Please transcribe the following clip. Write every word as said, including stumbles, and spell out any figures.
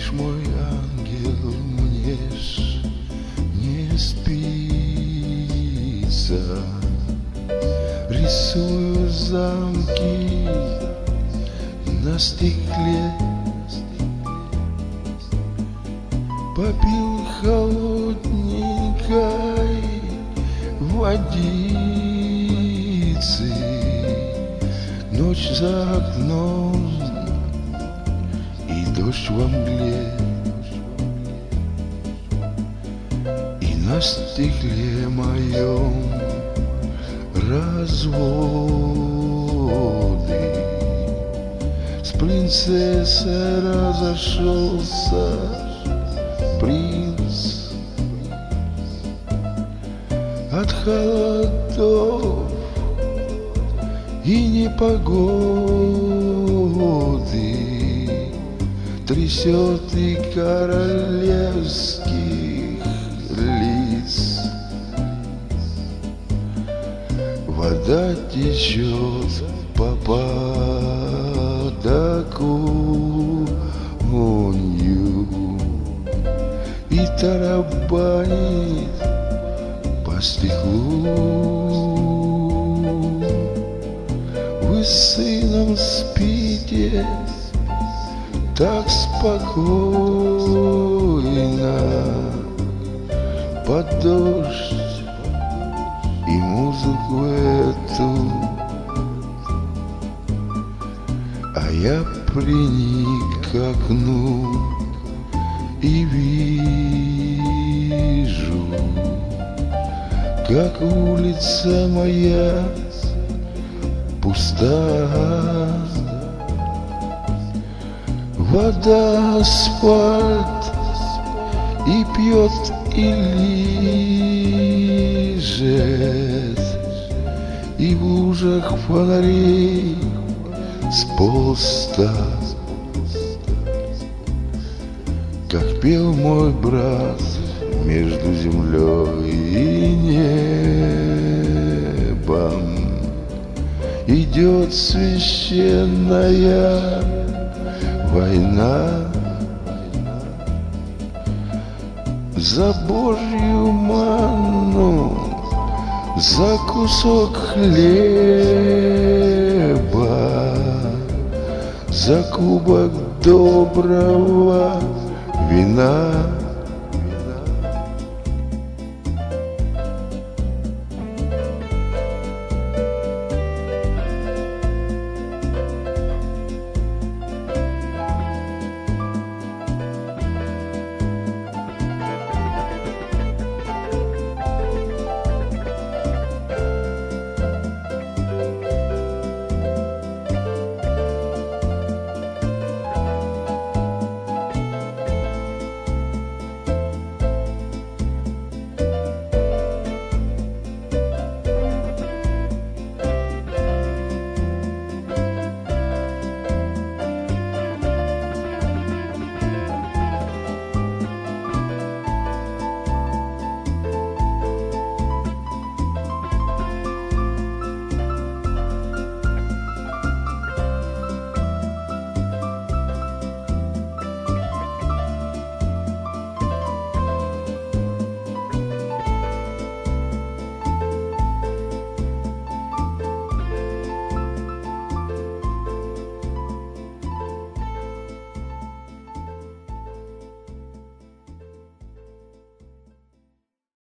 спишь, мой ангел, мне ж не спится. Рисую замки на стекле, попил холодненькой водицы. Ночь за окном и дождь во мгле, и на стекле моем разводы. С принцессой разошелся принц от холодов и непогоды. Трясет и королевских лиц. Вода течет по подоконью и тарабанит по стеклу. Вы с сыном спите так спокойно под дождь и музыку эту, а я приник к окну и вижу, как улица моя пуста. Вода асфальт и пьет, и лижет, и в лужах фонарей с поста. Как пел мой брат между землей и небом, идет священная война за Божью манну, за кусок хлеба, за кубок доброго вина.